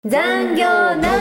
残業ナウ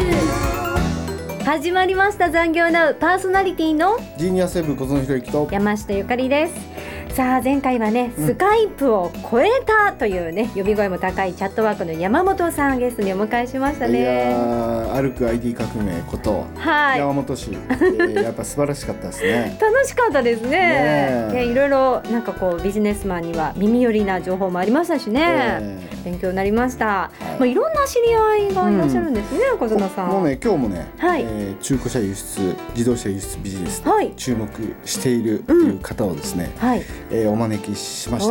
始まりました。残業ナウパーソナリティのジーニアセブン小園博之と山下ゆかりです。さあ前回はね、スカイプを超えたというね呼び声も高いチャットワークの山本さんゲストにお迎えしましたね。 いや歩く IT 革命こと、 はい、 山本氏、やっぱ素晴らしかったですね。 楽しかったですね。いろいろなんかこうビジネスマンには耳寄りな情報もありましたしね、勉強になりました。はい、いろんな知り合いがいらっしゃるんですね、小園さん。 もうね今日もね、 はい、 中古車輸出自動車輸出ビジネスで注目しているという方をですね、はい、お招きしました。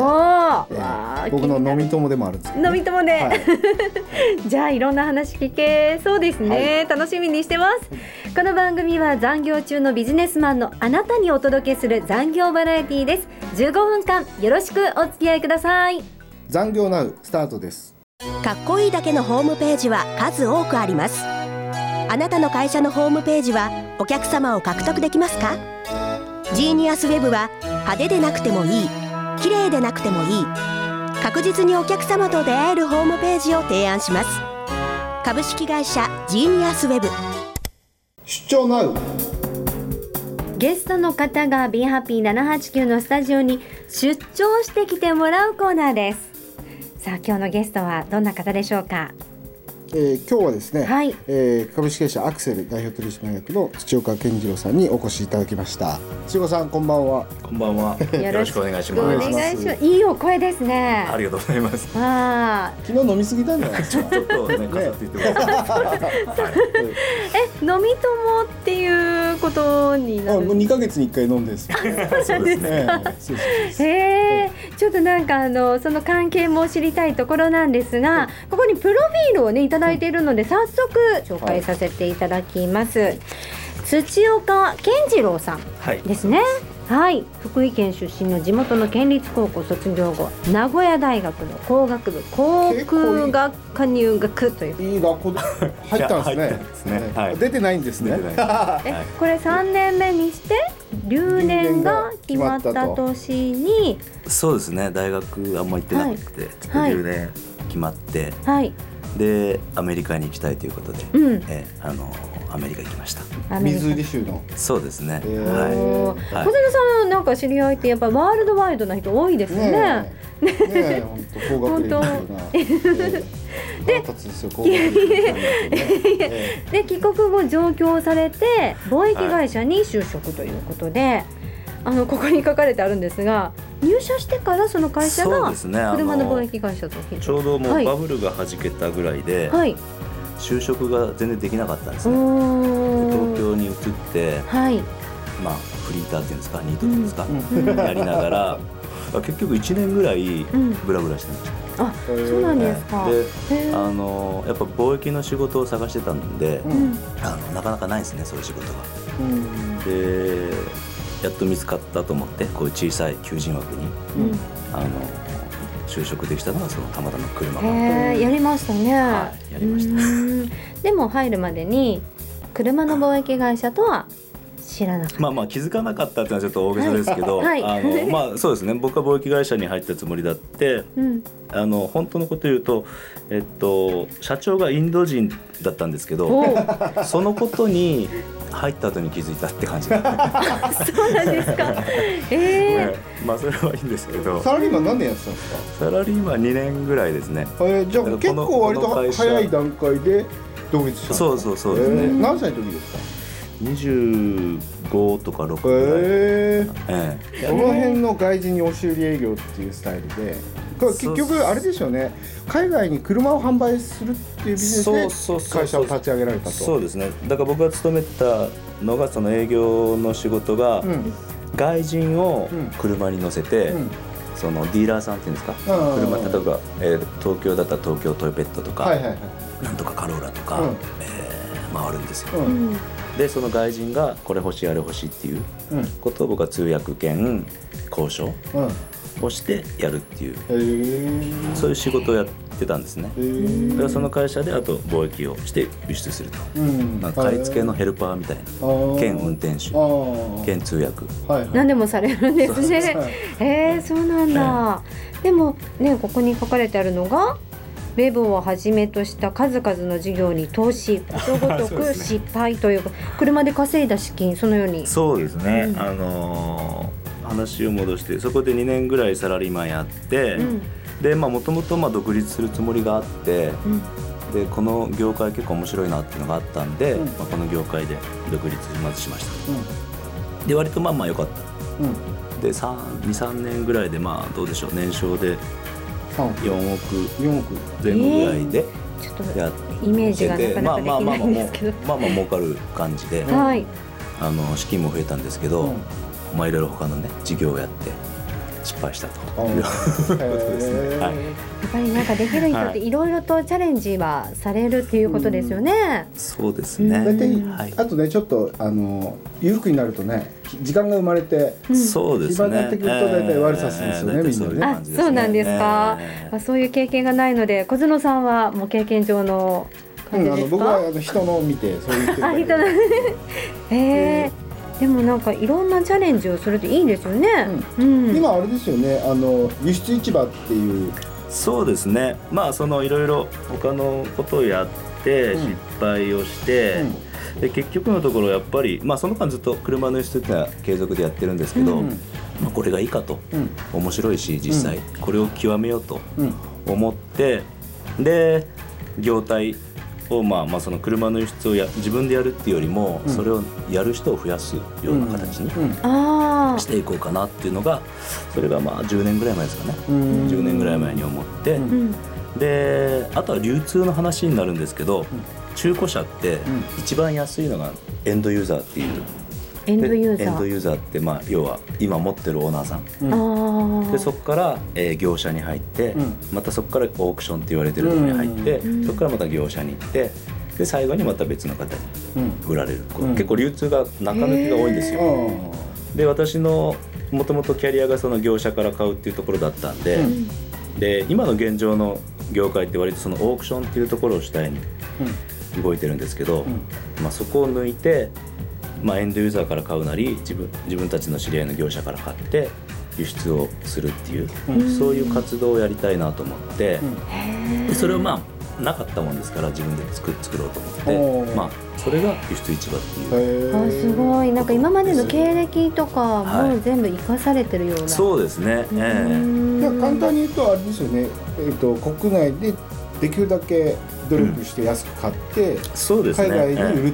僕の飲み友でもあるんですけど、ね、 飲み友で、はい、じゃあいろんな話聞けそうですね、はい、楽しみにしてます。この番組は残業中のビジネスマンのあなたにお届けする残業バラエティです。15分間よろしくお付き合いください。 残業ナウスタートです。 かっこいいだけのホームページは数多くあります。あなたの会社のホームページはお客様を獲得できますか？ジーニアスウェブは派手でなくてもいい、綺麗でなくてもいい、確実にお客様と出会えるホームページを提案します。株式会社ジーニアスウェブ。 出張ナウ。 ゲストの方が BeHappy789 のスタジオに出張してきてもらうコーナーです。さあ今日のゲストはどんな方でしょうか？ 今日はですね、はい、株式会社アクセル代表取締役の土岡健次郎さんにお越しいただきました。土岡さんこんばんは。 こんばんは。よろしくお願いします。 お願いします。いいお声ですね。 ありがとうございます。 昨日飲みすぎたんじゃないですか？ ちょっとね、飾っていってください。 飲み友っていうことになる。 もう2ヶ月に1回飲んでるんです。 そうですね。ちょっとなんかその関係も知りたいところなんですが、ここにプロフィールをねいただいているので早速紹介させていただきます。はい、土岡健次郎さんですね。はい、福井県出身の地元の県立高校卒業後、名古屋大学の工学部航空学科入学という。 いい学校で入ったんですね。はい、出てないんですね。 これ3年目にして留年が決まった年に。 そうですね。大学あんま行ってなくて、はい、留年決まって、はい、でアメリカに行きたいということで、アメリカ行きました。 ミズーリ州の。 そうですね。 小園さんなんか知り合いってやっぱワールドワイドな人多いですよね。 本当高学歴で帰国後上京されて貿易会社に就職ということで、ここに書かれてあるんですが、入社してからその会社が車の貿易会社と聞いて、 ちょうどもうバブルが弾けたぐらいで、はい、就職が全然できなかったんですね。東京に移って、はい、フリーターっていうんですか、ニートっていうんですか、やりながら結局1年ぐらいブラブラしてました。 そうなんですか。 で、やっぱ貿易の仕事を探してたんで、なかなかないですね、そういう仕事が。で、やっと見つかったと思って、こういう小さい求人枠に、就職できたのがそのたまたま車が。 やりましたね。 はい、やりました。 でも入るまでに車の貿易会社とは知らなかった。 気づかなかったっていうのはちょっと大げさですけど、そうですね。僕は貿易会社に入ったつもりだって、本当のこと言うと、社長がインド人だったんですけど、そのことに入った後に気づいたって感じだね。そうなんですか。 それはいいんですけど。 サラリーマン何年やってたんですか？ サラリーマン2年ぐらいですね。 じゃあ結構割と早い段階で独立したんですか？ そうですね。 何歳の時ですか ？25とか6ぐらい。 この辺の外人に押し売り営業っていうスタイルで、これ結局あれですよね、海外に車を販売するっていうビジネスで会社を立ち上げられたと。 そうですね。だから僕が勤めたのがその営業の仕事が、外人を車に乗せて、そのディーラーさんっていうんですか、車、例えば、東京だったら東京トヨペットとか、なんとかカローラとか、回るんですよ。でその外人がこれ欲しいあれ欲しいっていうことを僕は通訳兼交渉をしてやるっていう、そういう仕事をやってたんですね。だからその会社であと貿易をして輸出すると、買い付けのヘルパーみたいな、兼運転手兼通訳、 何でもされるんですね。そうなんだ。でもね、ここに書かれてあるのがウェブをはじめとした数々の事業に投資、ことごとく失敗という車で稼いだ資金、そのように。 そうですね、話を戻して、そこで2年ぐらいサラリーマンやって、でもともと独立するつもりがあって、でこの業界結構面白いなっていうのがあったんで、この業界で独立まずしました、で割と良かった、で 2,3 年ぐらいでどうでしょう、年商で4億前後ぐらいでちょっとイメージがなかなかできないんですけど、 儲かる感じで、資金も増えたんですけど、いろいろ他のね事業をやって失敗したということですね。やっぱりなんかできる人っていろいろとチャレンジはされるっていうことですよね。 そうですね。 大体、あとねちょっと裕福になるとね時間が生まれて、 そうですね。 暇になってくると大体悪さするんですよね、みんなね。 そうなんですか。そういう経験がないので、小園さんはもう経験上の感じですか？ 僕は人のを見てそういう人のでもなんかいろんなチャレンジをするといいんですよね。 今あれですよね、輸出市場っていう。 そうですね。そのいろいろ他のことをやって失敗をして、で結局のところやっぱりその間ずっと車の輸出っていうのは継続でやってるんですけど、これがいいかと、面白いし実際これを極めようと思って、で業態をその車の輸出を自分でやるっていうよりも、それをやる人を増やすような形にしていこうかなっていうのが、それが10年ぐらい前ですかね、10年ぐらい前に思って、であとは流通の話になるんですけど、中古車って一番安いのがエンドユーザーっていう、 エンドユーザーって要は今持ってるオーナーさん、でそこから、業者に入って、またそこからオークションって言われてるところに入って、そこからまた業者に行って、で最後にまた別の方に売られる、結構流通が中抜きが多いんですよ。で私のもともとキャリアがその業者から買うっていうところだったんで、で今の現状の業界って割とそのオークションっていうところを主体に動いてるんですけど、そこを抜いてエンドユーザーから買うなり自分たちの知り合いの業者から買って輸出をするっていう、そういう活動をやりたいなと思って、でそれをなかったもんですから自分で作ろうと思って、それが輸出市場っていう。 すごい、なんか今までの経歴とかも全部生かされてるような。 そうですね。 簡単に言うとあれですよね、国内でできるだけ努力して安く買って、海外に売るっていう、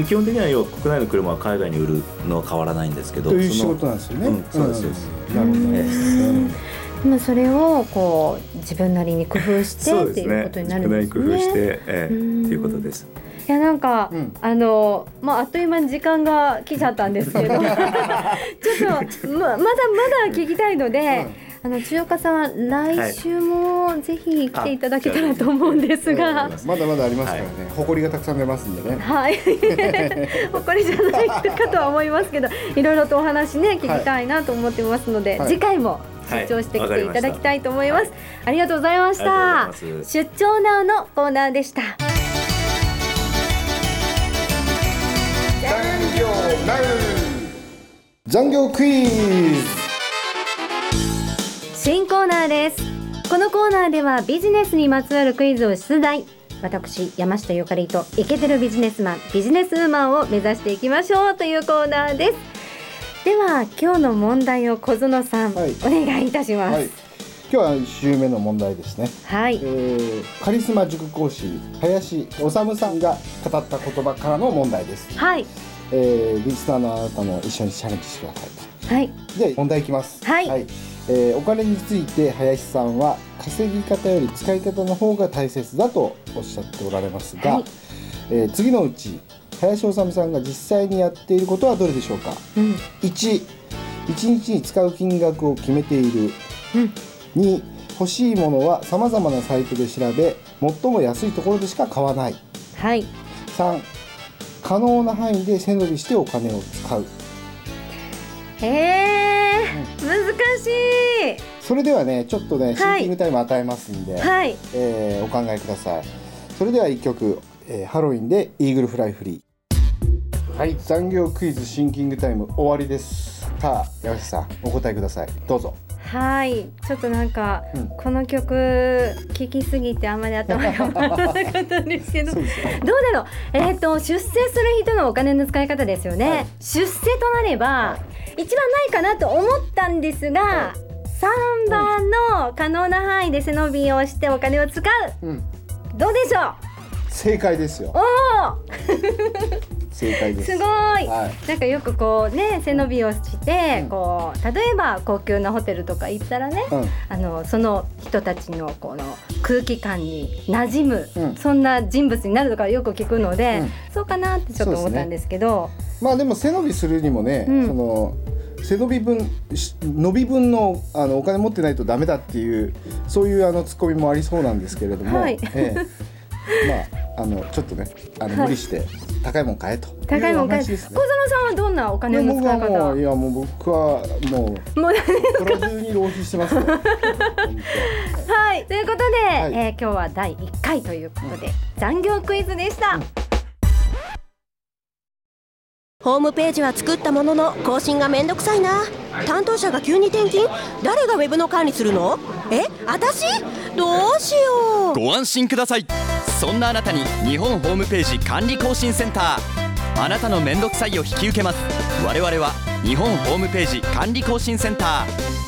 基本的には要は国内の車は海外に売るのは変わらないんですけど、 という仕事なんですよね。 そうです、そうです。 なるほどね。 それをこう自分なりに工夫してっていうことになるんですね。 自分なりに工夫してっていうことです。 いやなんか、あっという間に時間が来ちゃったんですけどちょっとまだ聞きたいので、千岡さん来週もぜひ来ていただけたらと思うんですが、 まだまだありますからね、埃がたくさん出ますんでね。 はい誇りじゃないかとは思いますけど、いろいろとお話ね聞きたいなと思ってますので、次回も出張してきていただきたいと思います。ありがとうございました。出張ナウのコーナーでした。 残業クイズ。 新コーナーです。このコーナーではビジネスにまつわるクイズを出題。私山下ゆかりとイケてるビジネスマン、ビジネスウーマンを目指していきましょうというコーナーです。では今日の問題を小園さん、お願いいたします。 今日は1週目の問題ですね。カリスマ塾講師林修さんが語った言葉からの問題です。リスナーのあなたも一緒にチャレンジしてください。で問題いきます。お金について林さんは稼ぎ方より使い方の方が大切だとおっしゃっておられますが、次のうち林修さんが実際にやっていることはどれでしょうか。1日に使う金額を決めている。2、欲しいものはさまざまなサイトで調べ最も安いところでしか買わない。3、可能な範囲で背伸びしてお金を使う。 難しい。 それではねちょっとねシンキングタイム与えますんで、お考えください。それでは1曲、ハロウィンでイーグルフライフリー。残業クイズシンキングタイム終わりです。さあ山下さんお答えください。どうぞ。 はい、ちょっとなんか、この曲聴きすぎてあんまり頭が回らなかったんですけどどうだろう、出世する人のお金の使い方ですよね、はい、出世となれば、一番ないかなと思ったんですが、3番の可能な範囲で背伸びをしてお金を使う、どうでしょう。 正解ですよ。正解です。 すごい、なんかよくこうね、背伸びをして、こう例えば高級なホテルとか行ったらね、その人たちのこの空気感に馴染む、そんな人物になるとかよく聞くので、そうかなってちょっと思ったんですけど、 まあでも背伸びするにもね、その背伸び分伸び分のお金持ってないとダメだっていう、そういうツッコミもありそうなんですけれども、まあちょっとね無理して高いもん買えと。 高いもん買え。小園さんはどんなお金の使い方？ いやもう僕はもう空中に浪費してますよ。 はい、ということで、今日は第1回ということで、残業クイズでした。 ホームページは作ったものの更新がめんどくさいな。担当者が急に転勤？誰がウェブの管理するの？私？どうしよう。 ご安心ください。そんなあなたに日本ホームページ管理更新センター。あなたのめんどくさいを引き受けます。我々は日本ホームページ管理更新センタ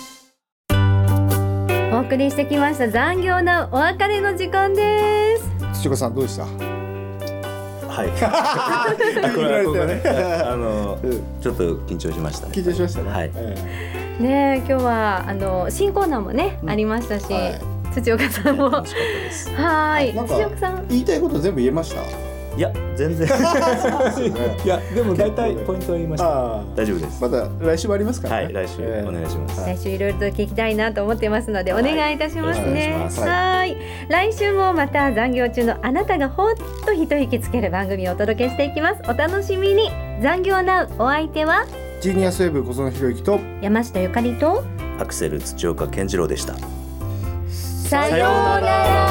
ー。お送りしてきました残業なお別れの時間です。 土岡さんどうでした？ はい。これね、ちょっと緊張しましたね。 緊張しましたね。 はい。 ね、今日は新コーナーもね、ありましたし、土岡さんも楽しかったです。 はい。土岡さん言いたいこと全部言えました？ いや全然。いやでも大体ポイントを言いました。大丈夫です。 また来週もありますからね。はい、来週お願いします。 来週いろいろと聞きたいなと思ってますので、お願いいたしますね。はい。来週もまた残業中のあなたがほっと一息つける番組をお届けしていきます。お楽しみに。残業なうお相手はジーニアスウェブ小園博之と山下ゆかりとアクセル土岡健次郎でした。 さようなら。